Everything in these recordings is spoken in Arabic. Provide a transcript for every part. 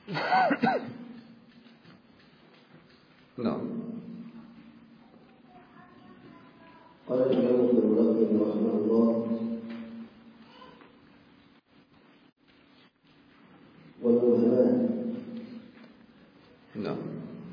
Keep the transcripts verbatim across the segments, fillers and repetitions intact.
نعم. قال الإمام ابن الملقن رحمه الله: والمبهمات. نعم.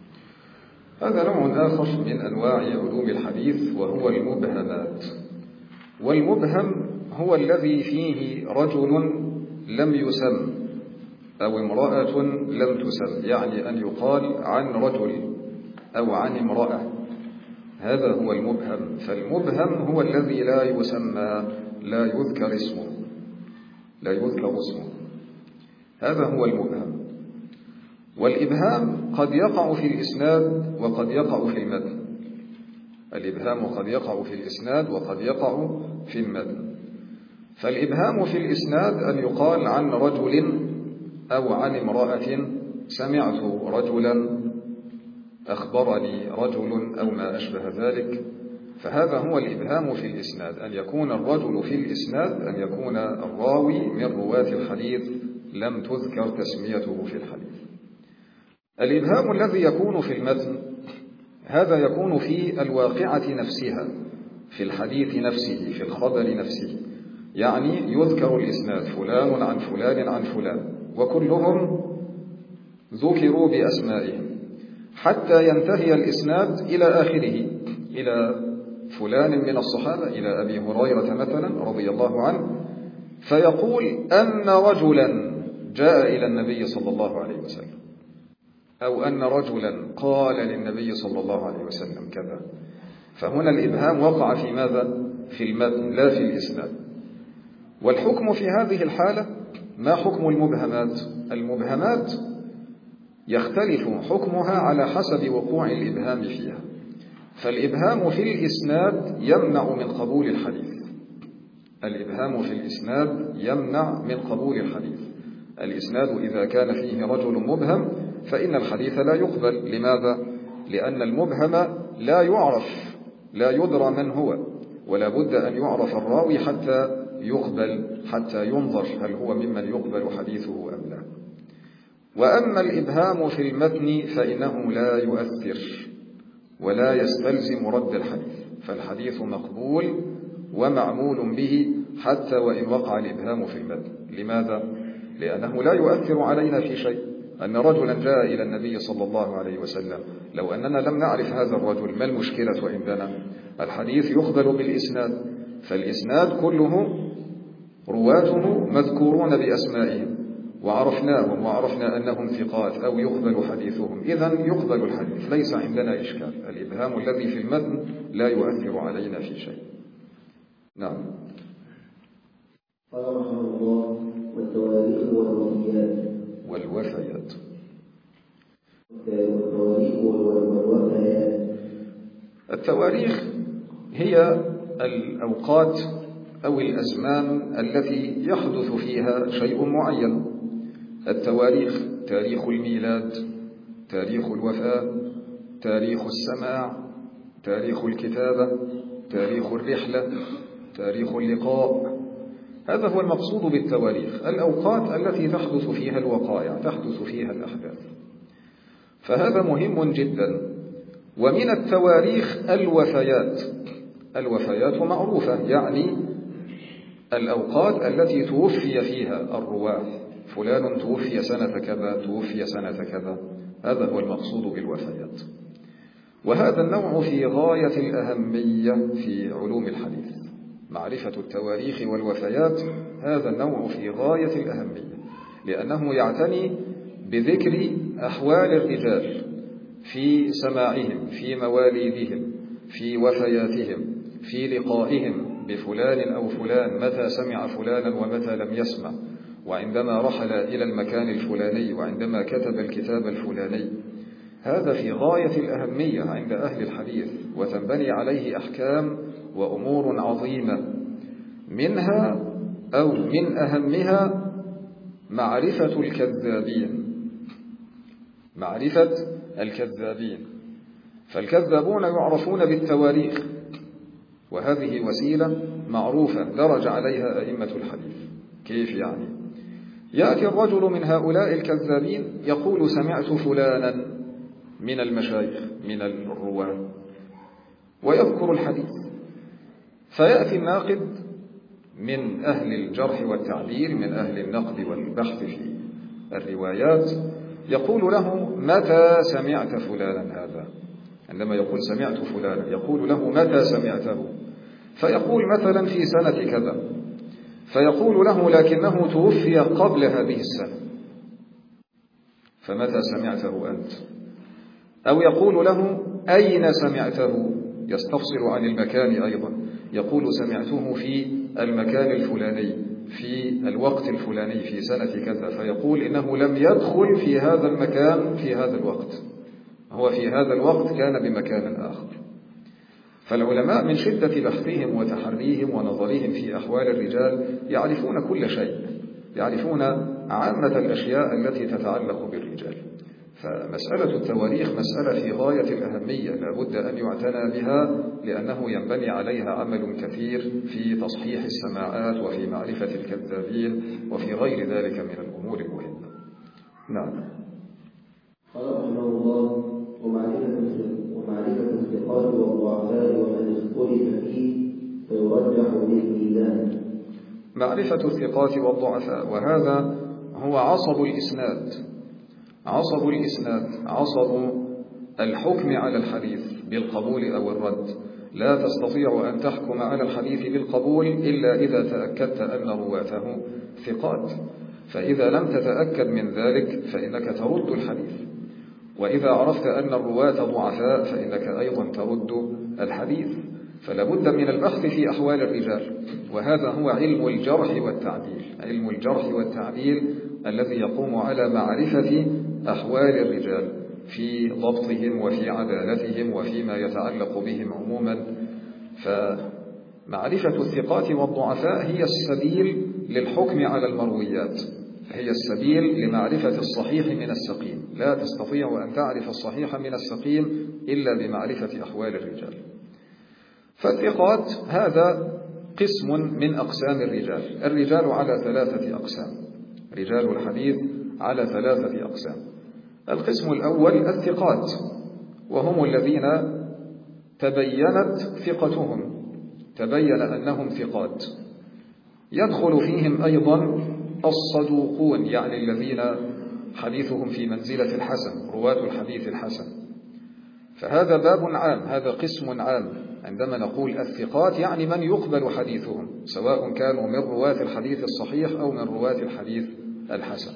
هذا نوع آخر من أنواع علوم الحديث وهو المبهمات. والمبهم هو الذي فيه رجل لم يسم أو امرأة لم تسم، يعني أن يقال عن رجل أو عن امرأة، هذا هو المبهم. فالمبهم هو الذي لا يسمى، لا يذكر اسمه، لا يذكر اسمه، هذا هو المبهم. والإبهام قد يقع في الإسناد وقد يقع في المتن. الإبهام قد يقع في الإسناد وقد يقع في المتن. فالإبهام في الإسناد أن يقال عن رجل أو عن امرأة: سمعت رجلا، أخبرني رجل، أو ما أشبه ذلك. فهذا هو الإبهام في الإسناد، أن يكون الرجل في الإسناد، أن يكون الراوي من رواة الحديث لم تذكر تسميته في الحديث. الإبهام الذي يكون في المتن هذا يكون في الواقعة نفسها، في الحديث نفسه، في الخبر نفسه، يعني يذكر الإسناد: فلان عن فلان عن فلان، وكلهم ذكروا بأسمائهم حتى ينتهي الإسناد إلى آخره، إلى فلان من الصحابة، إلى أبي هريرة مثلا رضي الله عنه، فيقول أن رجلا جاء إلى النبي صلى الله عليه وسلم، أو أن رجلا قال للنبي صلى الله عليه وسلم كذا. فهنا الإبهام وقع في ماذا؟ في المتن لا في الإسناد. والحكم في هذه الحالة ما حكم المبهمات؟ المبهمات يختلف حكمها على حسب وقوع الإبهام فيها. فالإبهام في الإسناد يمنع من قبول الحديث، الإبهام في الإسناد يمنع من قبول الحديث. الإسناد إذا كان فيه رجل مبهم فإن الحديث لا يقبل. لماذا؟ لأن المبهم لا يعرف، لا يدرى من هو، ولا بد أن يعرف الراوي حتى يقبل، حتى ينظر هل هو ممن يقبل حديثه أم لا. وأما الإبهام في المتن فإنه لا يؤثر ولا يستلزم رد الحديث، فالحديث مقبول ومعمول به حتى وإن وقع الإبهام في المتن. لماذا؟ لأنه لا يؤثر علينا في شيء. أن رجلا جاء إلى النبي صلى الله عليه وسلم، لو أننا لم نعرف هذا الرجل ما المشكلة عندنا؟ الحديث يقبل بالإسناد، فالإسناد كله رواته مذكورون بأسمائهم وعرفناهم وعرفنا أنهم ثقات أو يقبل حديثهم، إذن يقبل الحديث، ليس عندنا إشكال. الإبهام الذي في المتن لا يؤثر علينا في شيء. نعم. قال رحمه الله: والتواريخ والوفيات. والوفيات. التواريخ والوفيات. التواريخ هي الأوقات أو الأزمان التي يحدث فيها شيء معين. التواريخ: تاريخ الميلاد، تاريخ الوفاة، تاريخ السماع، تاريخ الكتابة، تاريخ الرحلة، تاريخ اللقاء. هذا هو المقصود بالتواريخ، الأوقات التي تحدث فيها الوقائع، تحدث فيها الأحداث. فهذا مهم جدا. ومن التواريخ الوفيات. الوفيات معروفة، يعني الأوقات التي توفي فيها الرواة، فلان توفي سنة كذا، توفي سنة كذا، هذا هو المقصود بالوفيات. وهذا النوع في غاية الأهمية في علوم الحديث، معرفة التواريخ والوفيات. هذا النوع في غاية الأهمية، لأنه يعتني بذكر أحوال الرجال في سماعهم، في مواليدهم، في وفياتهم، في لقائهم بفلان أو فلان، متى سمع فلانا ومتى لم يسمع، وعندما رحل إلى المكان الفلاني، وعندما كتب الكتاب الفلاني. هذا في غاية الأهمية عند أهل الحديث، وتنبني عليه أحكام وأمور عظيمة. منها أو من أهمها معرفة الكذابين، معرفة الكذابين. فالكذابون يعرفون بالتواريخ، وهذه وسيلة معروفة درج عليها أئمة الحديث. كيف يعني؟ يأتي الرجل من هؤلاء الكذابين يقول سمعت فلانا من المشايخ من الرواة ويذكر الحديث، فيأتي الناقد من أهل الجرح والتعديل من أهل النقد والبحث في الروايات يقول له متى سمعت فلانا هذا؟ عندما يقول سمعت فلانا يقول له متى سمعته؟ فيقول مثلا في سنة كذا، فيقول له لكنه توفي قبل هذه السنة، فمتى سمعته أنت؟ أو يقول له أين سمعته؟ يستفصل عن المكان أيضا، يقول سمعته في المكان الفلاني في الوقت الفلاني في سنة كذا، فيقول إنه لم يدخل في هذا المكان في هذا الوقت، هو في هذا الوقت كان بمكان آخر. فالعلماء من شدة بحثهم وتحريهم ونظرهم في أحوال الرجال يعرفون كل شيء، يعرفون عامة الأشياء التي تتعلق بالرجال. فمسألة التواريخ مسألة في غاية الأهمية لا بد أن يعتنى بها، لأنه ينبني عليها عمل كثير في تصحيح السماعات وفي معرفة الكذابين وفي غير ذلك من الأمور المهمة. نعم. قال رحمه الله ومعرفة الثقات والضعفاء ومن اختلف فيه فيرجح بالميزان. معرفة الثقات والضعفاء، وهذا هو عصب الإسناد، عصب الإسناد عصب الحكم على الحديث بالقبول أو الرد. لا تستطيع أن تحكم على الحديث بالقبول إلا إذا تأكدت أن رواته ثقات، فإذا لم تتأكد من ذلك فإنك ترد الحديث، وإذا عرفت أن الرواة ضعفاء فإنك أيضا ترد الحديث. فلا بد من البحث في أحوال الرجال، وهذا هو علم الجرح والتعديل، علم الجرح والتعديل الذي يقوم على معرفة أحوال الرجال في ضبطهم وفي عدالتهم وفيما يتعلق بهم عموما. فمعرفة الثقات والضعفاء هي السبيل للحكم على المرويات، هي السبيل لمعرفة الصحيح من السقيم. لا تستطيع أن تعرف الصحيح من السقيم إلا بمعرفة أحوال الرجال. فالثقات هذا قسم من أقسام الرجال. الرجال على ثلاثة أقسام، رجال الحديث على ثلاثة أقسام. القسم الأول الثقات، وهم الذين تبينت ثقتهم، تبين أنهم ثقات. يدخل فيهم أيضا الصدوقون، يعني الذين حديثهم في منزلة الحسن، رواة الحديث الحسن. فهذا باب عام، هذا قسم عام. عندما نقول الثقات يعني من يقبل حديثهم، سواء كانوا من رواة الحديث الصحيح أو من رواة الحديث الحسن.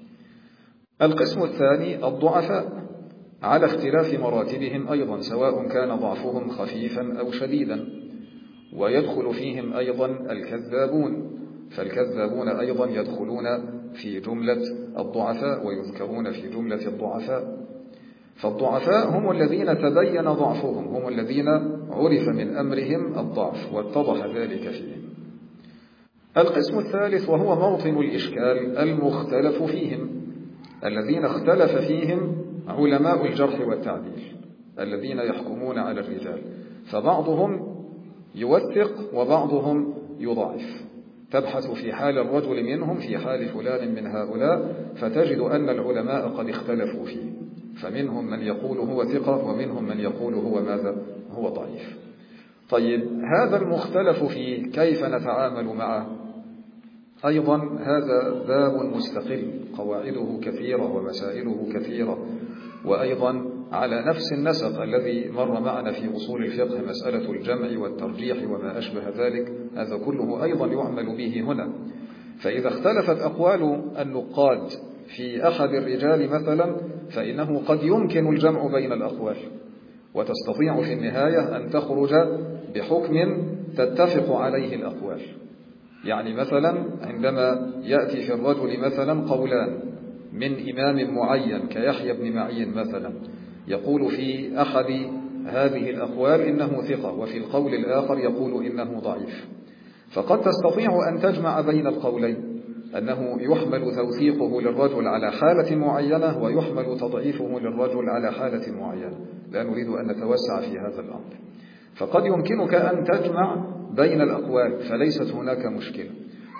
القسم الثاني الضعفاء، على اختلاف مراتبهم أيضا، سواء كان ضعفهم خفيفا أو شديدا. ويدخل فيهم أيضا الكذابون، فالكذابون أيضا يدخلون في جملة الضعفاء ويذكرون في جملة الضعفاء. فالضعفاء هم الذين تبين ضعفهم، هم الذين عرف من أمرهم الضعف واتضح ذلك فيهم. القسم الثالث وهو موطن الإشكال المختلف فيهم، الذين اختلف فيهم علماء الجرح والتعديل الذين يحكمون على الرجال، فبعضهم يوثق وبعضهم يضعف. تبحث في حال الرجل منهم في حال فلان من هؤلاء فتجد أن العلماء قد اختلفوا فيه، فمنهم من يقول هو ثقة ومنهم من يقول هو ماذا؟ هو ضعيف. طيب هذا المختلف فيه كيف نتعامل معه؟ أيضا هذا باب مستقل، قواعده كثيرة ومسائله كثيرة، وأيضا على نفس النسق الذي مر معنا في أصول الفقه، مسألة الجمع والترجيح وما أشبه ذلك، هذا كله أيضا يعمل به هنا. فإذا اختلفت أقوال النقاد في أحد الرجال مثلا، فإنه قد يمكن الجمع بين الأقوال، وتستطيع في النهاية أن تخرج بحكم تتفق عليه الأقوال. يعني مثلا عندما يأتي في الرجل مثلا قولان من إمام معين كيحيى بن معين مثلا، يقول في أحد هذه الأقوال إنه ثقة، وفي القول الآخر يقول إنه ضعيف، فقد تستطيع أن تجمع بين القولين، أنه يحمل توثيقه للرجل على حالة معينة ويحمل تضعيفه للرجل على حالة معينة. لا نريد أن نتوسع في هذا الأمر، فقد يمكنك أن تجمع بين الأقوال فليست هناك مشكلة.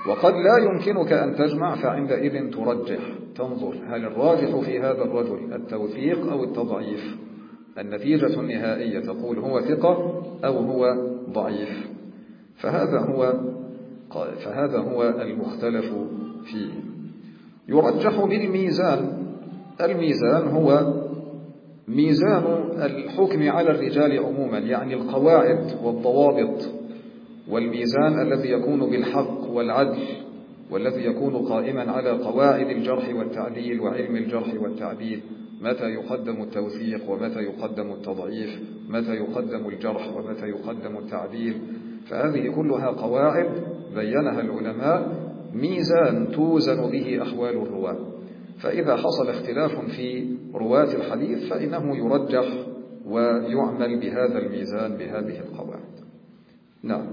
وقد لا يمكنك أن تجمع، فعندئذ ترجح، تنظر هل الراجح في هذا الرجل التوثيق أو التضعيف. النتيجة النهائية تقول هو ثقة أو هو ضعيف. فهذا هو فهذا هو المختلف فيه. يرجح بالميزان. الميزان هو ميزان الحكم على الرجال عموما، يعني القواعد والضوابط، والميزان الذي يكون بالحق والعدل، والذي يكون قائما على قواعد الجرح والتعديل وعلم الجرح والتعديل، متى يقدم التوثيق ومتى يقدم التضعيف، متى يقدم الجرح ومتى يقدم التعديل. فهذه كلها قواعد بينها العلماء، ميزان توزن به أحوال الرواة. فإذا حصل اختلاف في رواة الحديث فإنه يرجح ويعمل بهذا الميزان بهذه القواعد. نعم.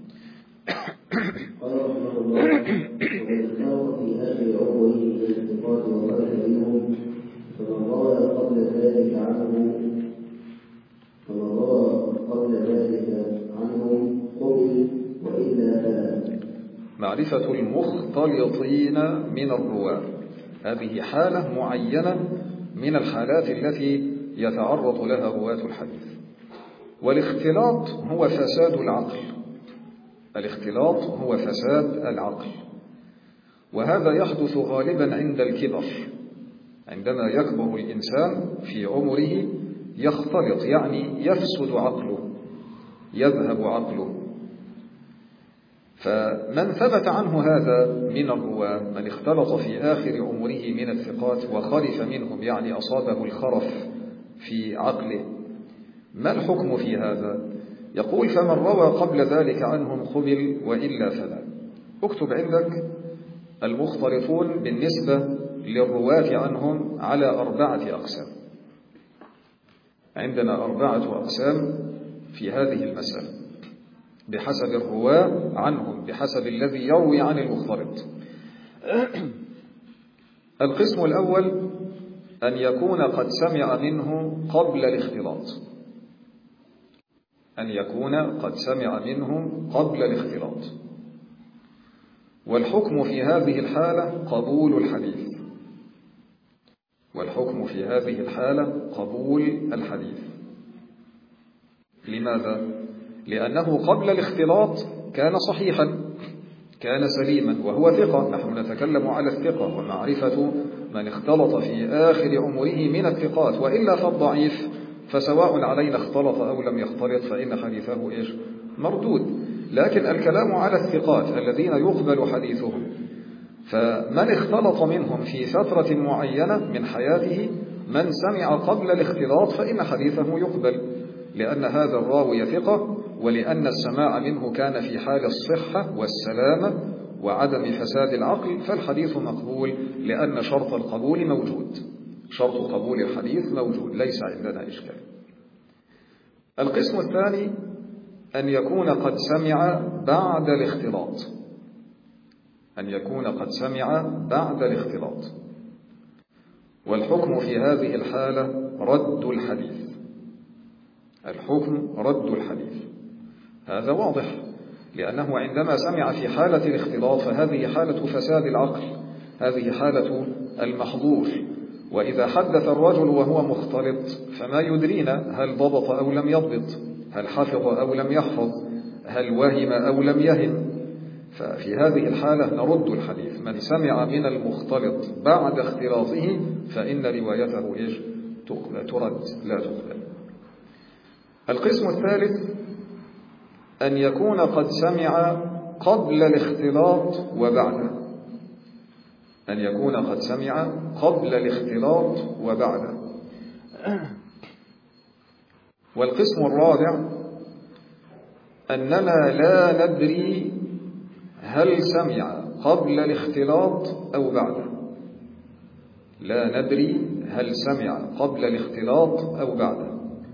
قال رحمه الله: ويختار في هذه عمره من الثقات وخرج منهم فمن روى قبل ذلك عنه فمن روى قبل ذلك عنهم قبل وإلا فلا. معرفة المختلطين من الرواة، هذه حالة معينة من الحالات التي يتعرض لها رواة الحديث. والاختلاط هو فساد العقل. الاختلاط هو فساد العقل، وهذا يحدث غالبا عند الكبر. عندما يكبر الإنسان في عمره يختلط، يعني يفسد عقله، يذهب عقله. فمن ثبت عنه هذا من الرواة، من اختلط في آخر عمره من الثقات وخرف منهم، يعني أصابه الخرف في عقله، ما الحكم في هذا؟ يقول: فمن روى قبل ذلك عنهم قبل وإلا فلا. اكتب عندك المختلطون بالنسبة للرواة عنهم على أربعة أقسام. عندنا أربعة أقسام في هذه المسألة بحسب الرواة عنهم، بحسب الذي يروي عن المختلط. القسم الأول أن يكون قد سمع منه قبل الاختلاط، أن يكون قد سمع منهم قبل الاختلاط. والحكم في هذه الحالة قبول الحديث. والحكم في هذه الحالة قبول الحديث. لماذا؟ لأنه قبل الاختلاط كان صحيحا، كان سليما، وهو ثقة. نحن نتكلم على الثقة ومعرفة من اختلط في آخر عمره من الثقات، وإلا فالضعيف فسواء علينا اختلط أو لم يختلط فإن حديثه إيش؟ مردود. لكن الكلام على الثقات الذين يقبل حديثهم. فمن اختلط منهم في فترة معينة من حياته، من سمع قبل الاختلاط فإن حديثه يقبل، لأن هذا الراوي ثقة، ولأن السماع منه كان في حال الصحة والسلامة وعدم فساد العقل، فالحديث مقبول، لأن شرط القبول موجود. شرط قبول الحديث موجود، ليس عندنا إشكال. القسم الثاني أن يكون قد سمع بعد الاختلاط. أن يكون قد سمع بعد الاختلاط. والحكم في هذه الحالة رد الحديث. الحكم رد الحديث. هذا واضح، لأنه عندما سمع في حالة الاختلاط فهذه حالة فساد العقل، هذه حالة المحظور. وإذا حدث الرجل وهو مختلط فما يدرينا هل ضبط أو لم يضبط، هل حفظ أو لم يحفظ، هل وهم أو لم يهم. ففي هذه الحالة نرد الحديث. من سمع من المختلط بعد اختلاطه فإن روايته إيش؟ ترد لا تقبل. القسم الثالث أن يكون قد سمع قبل الاختلاط وبعده. أن يكون قد سمع قبل الاختلاط وبعده. والقسم الرابع أننا لا ندري هل سمع قبل الاختلاط أو بعده. لا ندري هل سمع قبل الاختلاط أو بعده.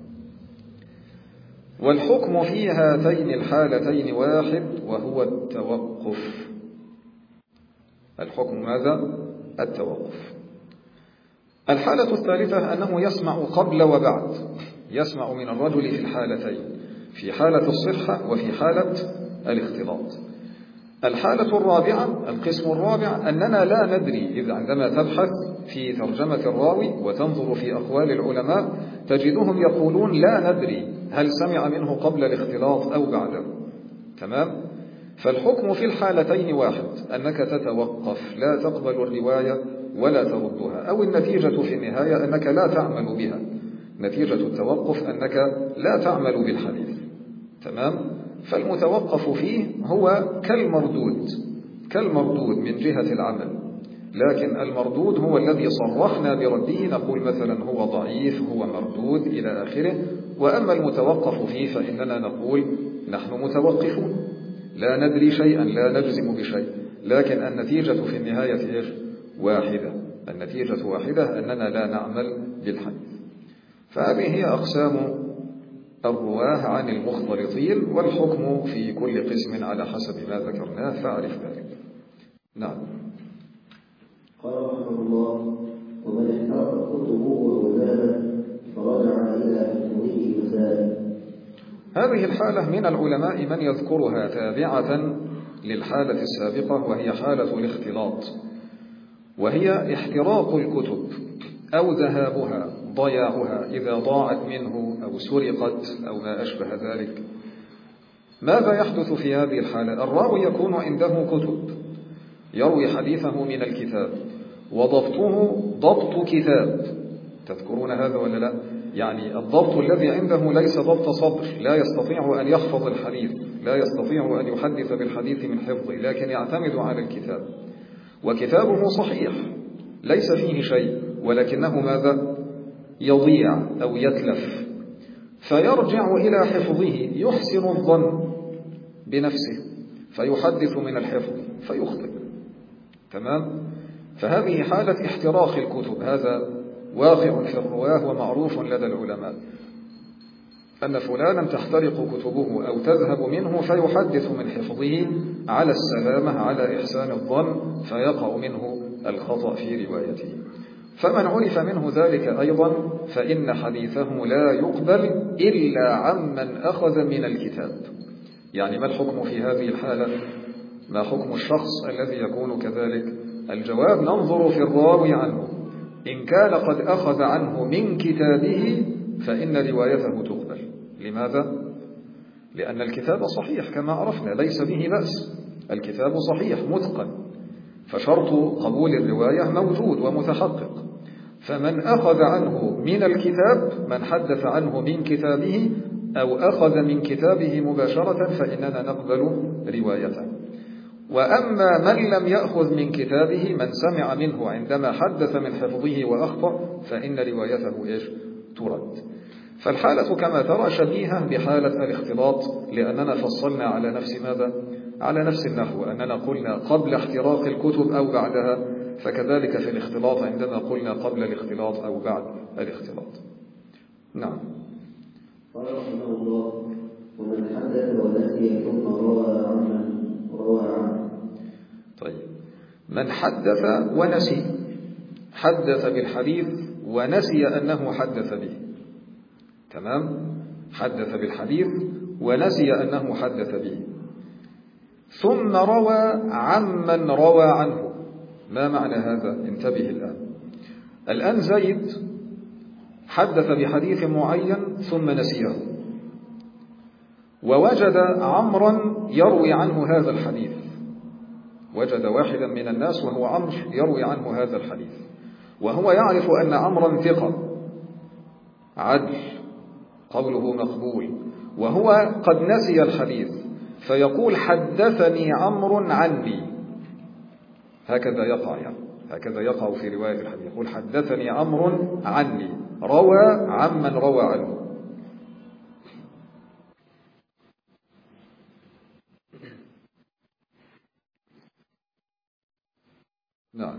والحكم في هاتين الحالتين واحد، وهو التوقف. الحكم ماذا؟ التوقف. الحالة الثالثة أنه يسمع قبل وبعد، يسمع من الرجل في الحالتين، في حالة الصحة وفي حالة الاختلاط. الحالة الرابعة، القسم الرابع، أننا لا ندري. إذ عندما تبحث في ترجمة الراوي وتنظر في أقوال العلماء تجدهم يقولون لا ندري هل سمع منه قبل الاختلاط أو بعده. تمام؟ فالحكم في الحالتين واحد، أنك تتوقف، لا تقبل الرواية ولا تردها، أو النتيجة في النهاية أنك لا تعمل بها. نتيجة التوقف أنك لا تعمل بالحديث. تمام؟ فالمتوقف فيه هو كالمردود كالمردود من جهة العمل، لكن المردود هو الذي صرحنا برده، نقول مثلا هو ضعيف، هو مردود إلى آخره. وأما المتوقف فيه فإننا نقول نحن متوقفون، لا ندري شيئا، لا نجزم بشيء، لكن النتيجة في النهاية إيش؟ واحدة. النتيجة واحدة، أننا لا نعمل بالحديث. فهذه هي أقسام الرواه عن المختلطين، والحكم في كل قسم على حسب ما ذكرناه، فاعرف ذلك. نعم. قال رحمه الله: ومن احترق كتبه وهدامه فرجع إلى حكمه مسائل. هذه الحالة من العلماء من يذكرها تابعة للحالة السابقة، وهي حالة الاختلاط، وهي احتراق الكتب أو ذهابها، ضياعها إذا ضاعت منه أو سرقت أو ما أشبه ذلك. ماذا يحدث في هذه الحالة؟ الراوي يكون عنده كتب، يروي حديثه من الكتاب، وضبطه ضبط كتاب. تذكرون هذا ولا لا؟ يعني الضبط الذي عنده ليس ضبط صدر، لا يستطيع أن يحفظ الحديث، لا يستطيع أن يحدث بالحديث من حفظه، لكن يعتمد على الكتاب، وكتابه صحيح ليس فيه شيء، ولكنه ماذا؟ يضيع أو يتلف، فيرجع إلى حفظه، يحسن الظن بنفسه فيحدث من الحفظ فيخطئ. تمام؟ فهذه حالة احتراق الكتب، هذا واقع في الرواه ومعروف لدى العلماء، أن فلانا تحترق كتبه أو تذهب منه فيحدث من حفظه على السلامة، على إحسان الظن، فيقع منه الخطأ في روايته. فمن عرف منه ذلك أيضا فإن حديثه لا يقبل إلا عمن أخذ من الكتاب. يعني ما الحكم في هذه الحالة؟ ما حكم الشخص الذي يكون كذلك؟ الجواب: ننظر في الراوي عنه، إن كان قد أخذ عنه من كتابه فإن روايته تقبل. لماذا؟ لأن الكتاب صحيح كما عرفنا، ليس به بأس، الكتاب صحيح متقن، فشرط قبول الرواية موجود ومتحقق. فمن أخذ عنه من الكتاب، من حدث عنه من كتابه أو أخذ من كتابه مباشرة، فإننا نقبل روايته. وأما من لم يأخذ من كتابه، من سمع منه عندما حدث من حفظه وأخطأ، فإن روايته إيش؟ ترد. فالحالة كما ترى شبيهة بحالة الاختلاط، لأننا فصلنا على نفس ماذا؟ على نفس النحو، أننا قلنا قبل احتراق الكتب أو بعدها، فكذلك في الاختلاط عندما قلنا قبل الاختلاط أو بعد الاختلاط. نعم. قال رحمه الله: ومن حدث ونسي ثم روى عمن روى عنه. طيب، من حدث ونسي، حدث بالحديث ونسي أنه حدث به. تمام؟ حدث بالحديث ونسي أنه حدث به، ثم روى عمن روى عنه. ما معنى هذا؟ انتبه الآن. الآن زيد حدث بحديث معين ثم نسيه، ووجد عمرا يروي عنه هذا الحديث، وجد واحدا من الناس وهو عمرو يروي عنه هذا الحديث، وهو يعرف أن عمرا ثقة عدل قوله مقبول، وهو قد نسي الحديث، فيقول حدثني عمرو عني. هكذا يقع، يعني هكذا يقع في رواية الحديث، يقول حدثني عمرو عني، روى عمن روى عنه. نعم.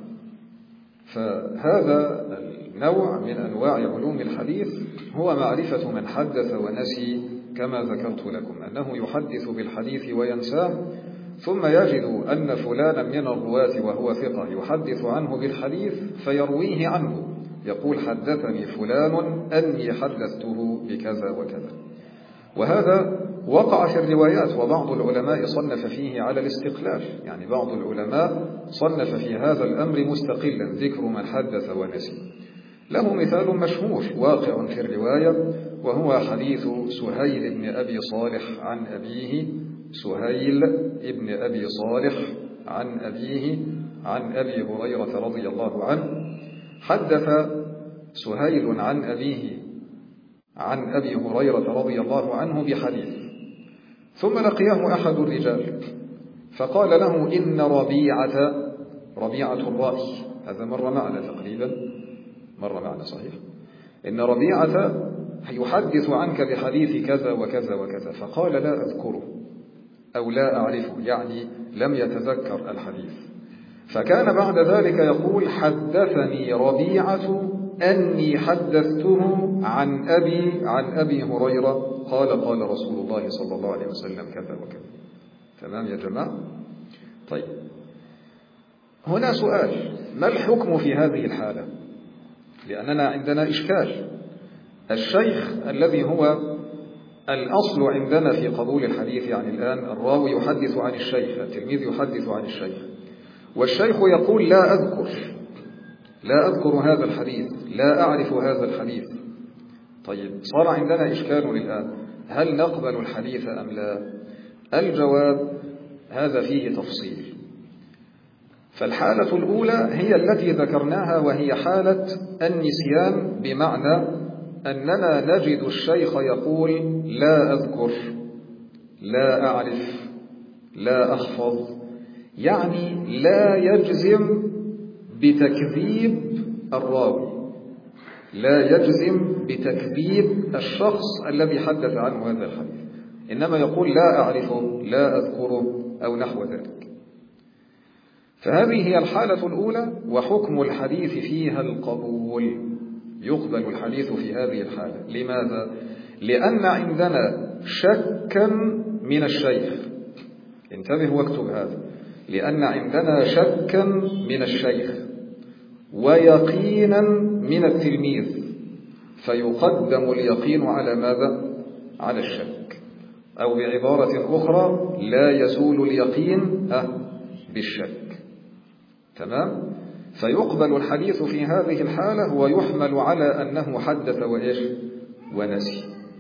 فهذا النوع من أنواع علوم الحديث هو معرفة من حدث ونسي، كما ذكرت لكم أنه يحدث بالحديث وينساه، ثم يجد أن فلانا من الرواة وهو ثقة يحدث عنه بالحديث فيرويه عنه، يقول حدثني فلان أني حدثته بكذا وكذا. وهذا وقع في الروايات، وبعض العلماء صنف فيه على الاستقلال، يعني بعض العلماء صنف في هذا الأمر مستقلا ذكر من حدث ونسي. له مثال مشهور واقع في الرواية، وهو حديث سهيل بن أبي صالح عن أبيه، سهيل بن أبي صالح عن أبيه عن أبي هريرة رضي الله عنه. حدث سهيل عن أبيه عن أبي هريرة رضي الله عنه بحديث، ثم لقيه أحد الرجال فقال له إن ربيعة، ربيعة الرأي، هذا مر معنا تقريبا، مر معنا صحيح، إن ربيعة يحدث عنك بحديث كذا وكذا وكذا، فقال لا أذكره أو لا أعرفه، يعني لم يتذكر الحديث. فكان بعد ذلك يقول حدثني ربيعة أني حدثته عن أبي عن أبي هريرة قال قال رسول الله صلى الله عليه وسلم كذا وكذا. تمام يا جماعة؟ طيب، هنا سؤال: ما الحكم في هذه الحالة؟ لأننا عندنا إشكال. الشيخ الذي هو الأصل عندنا في قبول الحديث، يعني الآن الراوي يحدث عن الشيخ، التلميذ يحدث عن الشيخ، والشيخ يقول لا أذكر لا أذكر هذا الحديث، لا أعرف هذا الحديث. طيب، صار عندنا إشكال الآن: هل نقبل الحديث أم لا؟ الجواب: هذا فيه تفصيل. فالحالة الأولى هي التي ذكرناها، وهي حالة النسيان، بمعنى أننا نجد الشيخ يقول لا أذكر، لا أعرف، لا أحفظ، يعني لا يجزم بتكذيب الراوي، لا يجزم بتكذيب الشخص الذي حدث عنه هذا الحديث، إنما يقول لا أعرفه، لا أذكره، أو نحو ذلك. فهذه هي الحالة الأولى، وحكم الحديث فيها القبول، يقبل الحديث في هذه الحالة. لماذا؟ لأن عندنا شكا من الشيخ، انتبه واكتب هذا، لأن عندنا شكا من الشيخ ويقينا من التلميذ، فيقدم اليقين على ماذا؟ على الشك، أو بعبارة أخرى: لا يزول اليقين بالشك. تمام؟ فيقبل الحديث في هذه الحالة ويحمل على أنه حدث وإيش؟ ونسي.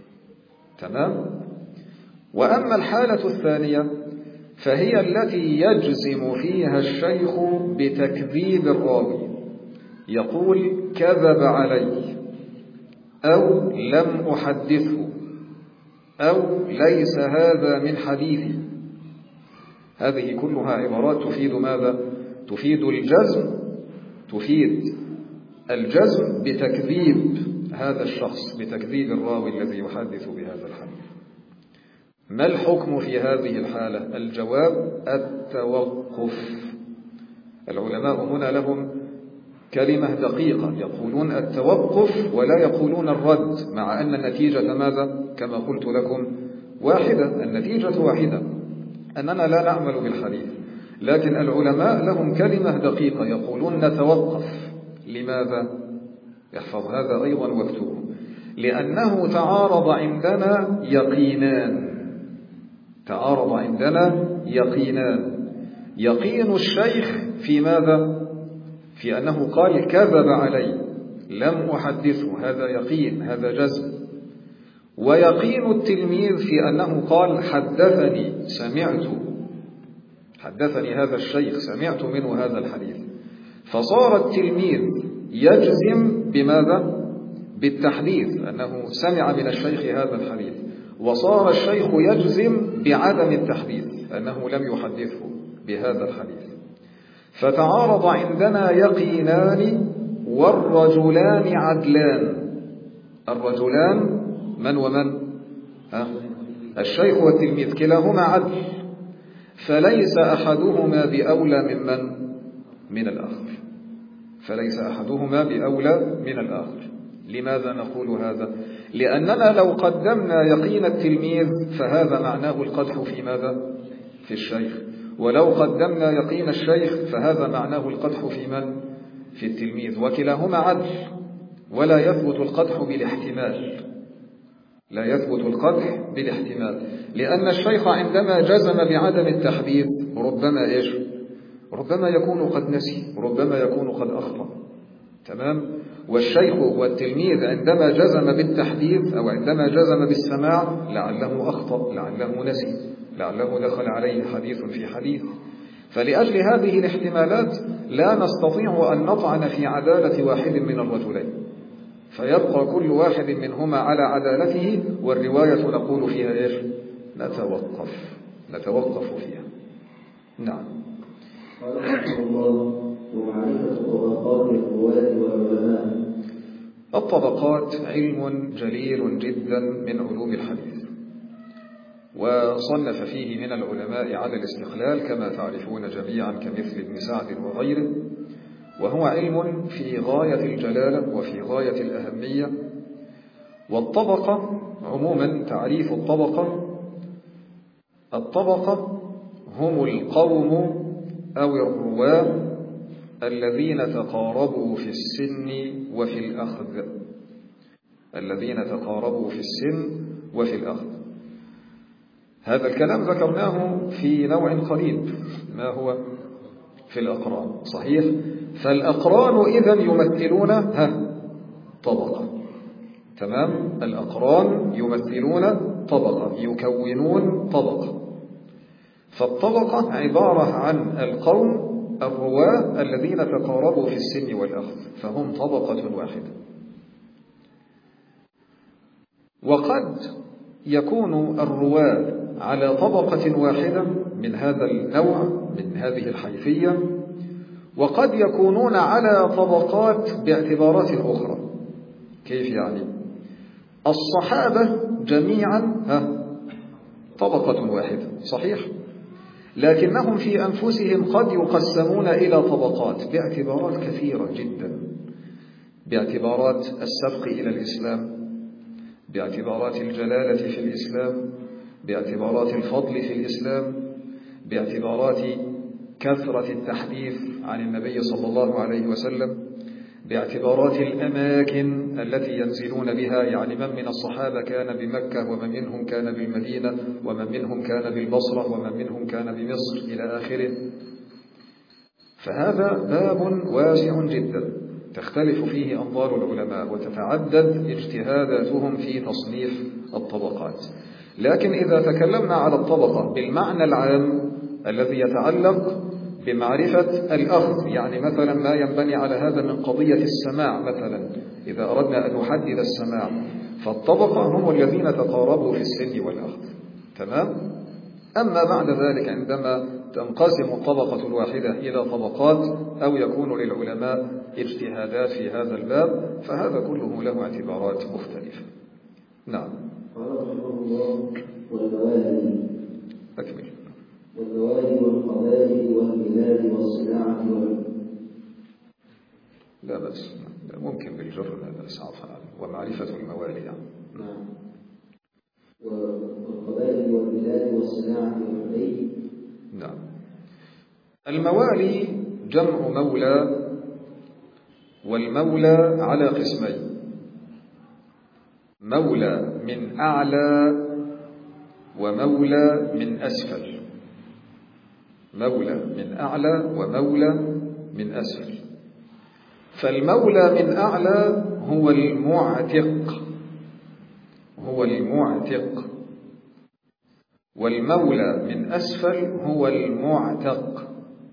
تمام؟ وأما الحالة الثانية فهي التي يجزم فيها الشيخ بتكذيب الراوي، يقول كذب علي، أو لم أحدثه، أو ليس هذا من حديثي. هذه كلها عبارات تفيد ماذا؟ تفيد الجزم، تفيد الجزم بتكذيب هذا الشخص، بتكذيب الراوي الذي يحدث بهذا الحديث. ما الحكم في هذه الحالة؟ الجواب: التوقف. العلماء هنا لهم كلمة دقيقة، يقولون التوقف ولا يقولون الرد، مع أن النتيجة ماذا؟ كما قلت لكم واحدة، النتيجة واحدة، أننا لا نعمل بالحديث، لكن العلماء لهم كلمة دقيقة، يقولون نتوقف. لماذا؟ يحفظ هذا أيضا واكتبه: لأنه تعارض عندنا يقينان، تعارض عندنا يقينان. يقين الشيخ في ماذا؟ في أنه قال كذب علي، لم أحدثه، هذا يقين، هذا جزم. ويقين التلميذ في أنه قال حدثني، سمعت، حدثني هذا الشيخ، سمعت منه هذا الحديث. فصار التلميذ يجزم بماذا؟ بالتحديث، أنه سمع من الشيخ هذا الحديث، وصار الشيخ يجزم بعدم التحديث، أنه لم يحدثه بهذا الحديث. فتعارض عندنا يقينان، والرجلان عدلان. الرجلان من ومن؟ ها؟ الشيخ والتلميذ، كلاهما عدل، فليس أحدهما بأولى ممن من الآخر، فليس أحدهما بأولى من الآخر. لماذا نقول هذا؟ لأننا لو قدمنا يقين التلميذ فهذا معناه القدح في ماذا؟ في الشيخ، ولو قدمنا يقين الشيخ فهذا معناه القدح في من؟ في التلميذ، وكلاهما عدل، ولا يثبت القدح بالاحتمال. لا يثبت القدح بالاحتمال، لأن الشيخ عندما جزم بعدم التحديد ربما إيش؟ ربما يكون قد نسي، ربما يكون قد أخطأ. تمام؟ والشيخ والتلميذ عندما جزم بالتحديد أو عندما جزم بالسماع لعله أخطأ، لعله نسي، لعله دخل عليه حديث في حديث. فلأجل هذه الاحتمالات لا نستطيع أن نطعن في عدالة واحد من الرجلين، فيبقى كل واحد منهما على عدالته، والرواية نقول فيها إيش؟ نتوقف نتوقف فيها. نعم. قال رحمه الله: ومعرفة طبقات الرواة والعلماء. الطبقات علم جليل جدا من علوم الحديث، وصنف فيه من العلماء على الاستقلال كما تعرفون جميعا كمثل ابن سعد وغيره، وهو علم في غاية الجلالة وفي غاية الأهمية. والطبقة عموما تعريف الطبقة: الطبقة هم القوم أو الرواة الذين تقاربوا في السن وفي الأخذ، الذين تقاربوا في السن وفي الأخذ. هذا الكلام ذكرناه في نوع قريب، ما هو؟ في الأقران. صحيح؟ فالأقران إذن يمثلون ها طبقة. تمام؟ الأقران يمثلون طبقة، يكونون طبقة. فالطبقة عبارة عن القوم الرواة الذين تقاربوا في السن والأخذ، فهم طبقة واحدة. وقد يكون الرواة على طبقة واحدة من هذا النوع، من هذه الحيثية، وقد يكونون على طبقات باعتبارات أخرى. كيف يعني؟ الصحابة جميعا ها طبقة واحدة، صحيح؟ لكنهم في أنفسهم قد يقسمون إلى طبقات باعتبارات كثيرة جدا، باعتبارات السبق إلى الإسلام، باعتبارات الجلالة في الإسلام، باعتبارات الفضل في الإسلام، باعتبارات كثرة التحديث عن النبي صلى الله عليه وسلم، باعتبارات الأماكن التي ينزلون بها، يعني من من الصحابة كان بمكة، ومن منهم كان بالمدينة، ومن منهم كان بالبصرة، ومن منهم كان بمصر إلى آخره. فهذا باب واسع جدا تختلف فيه أنظار العلماء وتتعدد اجتهاداتهم في تصنيف الطبقات. لكن إذا تكلمنا على الطبقة بالمعنى العام الذي يتعلق بمعرفة الأخذ، يعني مثلا ما ينبني على هذا من قضية السماع، مثلا إذا أردنا أن نحدد السماع، فالطبقة هم الذين تقاربوا في السن والأخذ. تمام؟ أما بعد ذلك عندما تنقسم الطبقة الواحدة إلى طبقات أو يكون للعلماء اجتهادات في هذا الباب، فهذا كله له اعتبارات مختلفة. نعم. قال رحمه الله: والموالي. أكمل. والموالي والقبائل والبلاد والصناعة وال... لا بأس، ممكن بالجر لا بأس عفوا، ومعرفة الموالي يعني. نعم. والقبائل والبلاد والصناعة والحري. نعم. الموالي جمع مولى، والمولى على قسمين: مولى من أعلى ومولى من أسفل. مولى من أعلى ومولى من أسفل. فالمولى من أعلى هو المعتق، هو المعتق، والمولى من أسفل هو المعتق.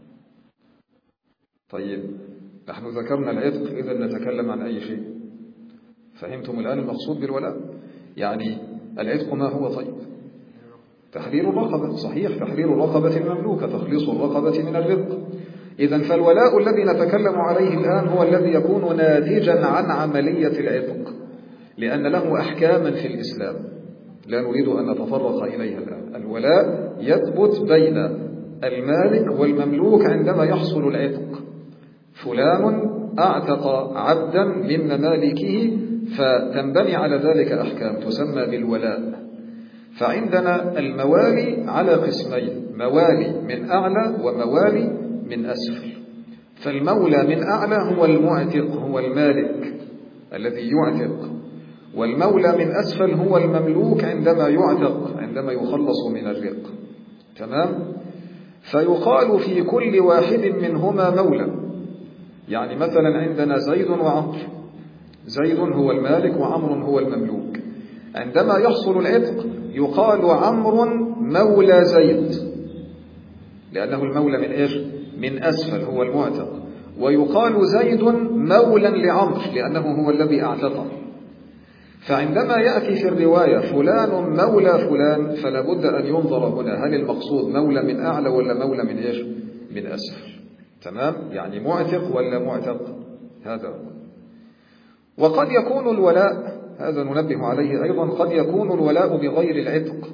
طيب، نحن ذكرنا العتق، إذا نتكلم عن أي شيء؟ فهمتم الآن المقصود بالولاء؟ يعني العتق ما هو؟ طيب، تحرير الرقبة. صحيح، تحرير الرقبة المملوكة، تخليص الرقبة من الرق. إذن فالولاء الذي نتكلم عليه الآن هو الذي يكون ناتجا عن عملية العتق، لأن له أحكاما في الإسلام لا نريد أن نتطرق إليها الآن. الولاء يثبت بين المالك والمملوك عندما يحصل العتق. فلان أعتق عبدا من ممالكه، فتنبني على ذلك أحكام تسمى بالولاء. فعندنا الموالي على قسمين: موالي من أعلى وموالي من أسفل. فالمولى من أعلى هو المعتق، هو المالك الذي يعتق، والمولى من أسفل هو المملوك عندما يعتق، عندما يخلص من الرق. تمام؟ فيقال في كل واحد منهما مولى. يعني مثلا عندنا زيد وعمر، زيد هو المالك وعمر هو المملوك. عندما يحصل العتق يقال عمرو مولى زيد، لأنه المولى من إيش؟ من أسفل، هو المعتق. ويقال زيد مولا لعمر لأنه هو الذي اعتقه. فعندما يأتي في الرواية فلان مولى فلان فلا بد أن ينظر هنا هل المقصود مولى من أعلى ولا مولى من إيش؟ من أسفل. تمام؟ يعني معتق ولا معتق، هذا هو. وقد يكون الولاء، هذا ننبه عليه أيضا، قد يكون الولاء بغير العتق.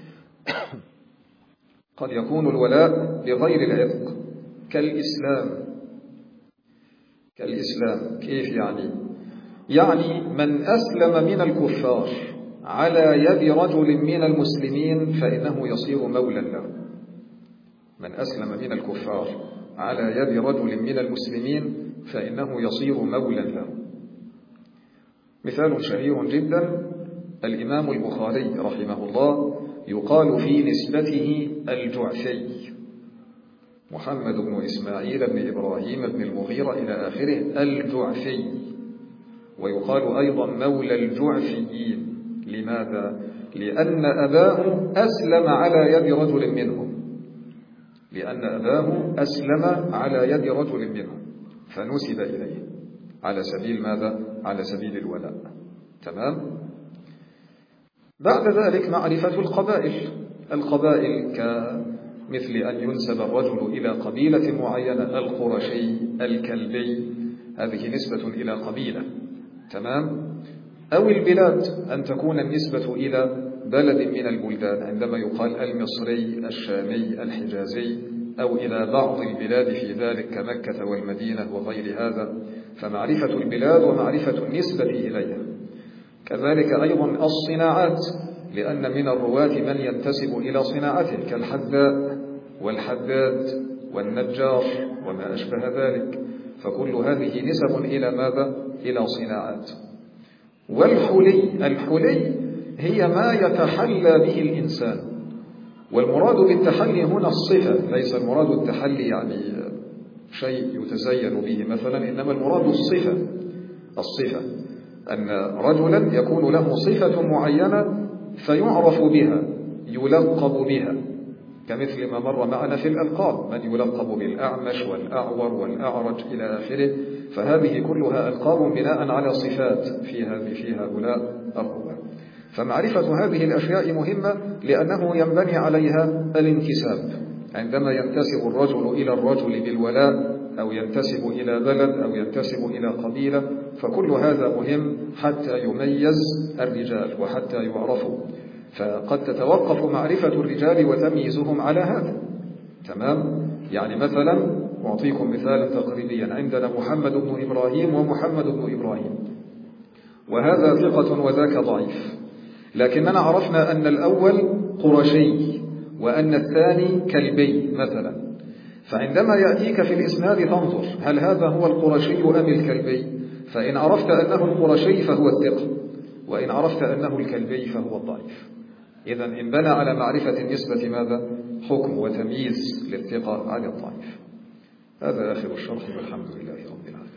قد يكون الولاء بغير العتق كالإسلام. كالإسلام كيف يعني؟ يعني من أسلم من الكفار على يد رجل من المسلمين فإنه يصير مولا له. من أسلم من الكفار على يد رجل من المسلمين فإنه يصير مولا له. مثال شهير جدا الإمام البخاري رحمه الله يقال في نسبته الجعفي، محمد بن إسماعيل بن إبراهيم بن المغيرة إلى آخره، الجعفي. ويقال أيضا مولى الجعفيين. لماذا؟ لأن أباه أسلم على يد رجل منهم، لأن أباه أسلم على يد رجل منهم فنسب إليه على سبيل ماذا؟ على سبيل الولاء. تمام؟ بعد ذلك معرفة القبائل. القبائل كمثل أن ينسب الرجل إلى قبيلة معينة، القرشي، الكلبي، هذه نسبة إلى قبيلة. تمام؟ أو البلاد، أن تكون النسبة إلى بلد من البلدان، عندما يقال المصري، الشامي، الحجازي، أو إلى بعض البلاد في ذلك كمكة والمدينة وغير هذا. فمعرفة البلاد ومعرفة النسبة إليها. كذلك أيضا الصناعات، لأن من الرواة من ينتسب إلى صناعته كالحذاء والحداد والنجار وما أشبه ذلك، فكل هذه نسب إلى ماذا؟ إلى صناعات. والحلي، الحلي هي ما يتحلى به الإنسان، والمراد بالتحلي هنا الصفة، ليس المراد التحلي يعني شيء يتزين به مثلا، إنما المراد الصفة. الصفة أن رجلا يكون له صفة معينة فيعرف بها، يلقب بها، كمثل ما مر معنا في الألقاب، من يلقب بالأعمش والأعور والأعرج إلى آخره. فهذه كلها ألقاب بناء على صفات في هذه في هؤلاء الرواة. فمعرفة هذه الأشياء مهمة لأنه ينبني عليها الانتساب. عندما ينتسب الرجل إلى الرجل بالولاء، أو ينتسب إلى بلد، أو ينتسب إلى قبيلة، فكل هذا مهم حتى يميز الرجال وحتى يعرفوا. فقد تتوقف معرفة الرجال وتمييزهم على هذا. تمام؟ يعني مثلا أعطيكم مثالا تقريبيا، عندنا محمد بن إبراهيم ومحمد بن إبراهيم، وهذا ثقة وذاك ضعيف، لكننا عرفنا أن الأول قرشي وأن الثاني كلبي مثلا. فعندما يأتيك في الإسناد تنظر هل هذا هو القرشي أم الكلبي، فإن عرفت أنه القرشي فهو الثقة، وإن عرفت أنه الكلبي فهو الضعيف. إذن انبنى على معرفة النسبة ماذا؟ حكم وتمييز للثقة عن الضعيف. هذا آخر الشرح والحمد لله رب العالمين.